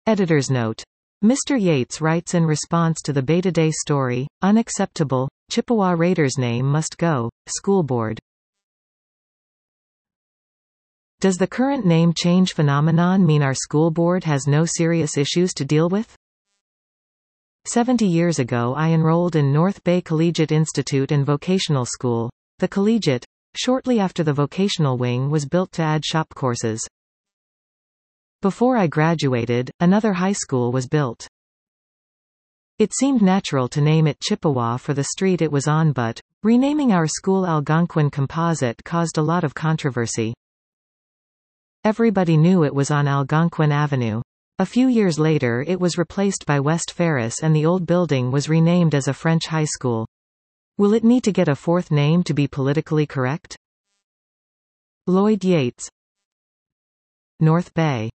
Editor's note. Mr. Yates writes in response to the Beta Day story, unacceptable, Chippewa Raiders name must go, school board. Does the current name change phenomenon mean our school board has no serious issues to deal with? 70 years ago I enrolled in North Bay Collegiate Institute and Vocational School. The collegiate, shortly after the vocational wing was built to add shop courses. Before I graduated, another high school was built. It seemed natural to name it Chippewa for the street it was on, but renaming our school Algonquin Composite caused a lot of controversy. Everybody knew it was on Algonquin Avenue. A few years later it was replaced by West Ferris and the old building was renamed as a French high school. Will it need to get a fourth name to be politically correct? Lloyd Yates, North Bay.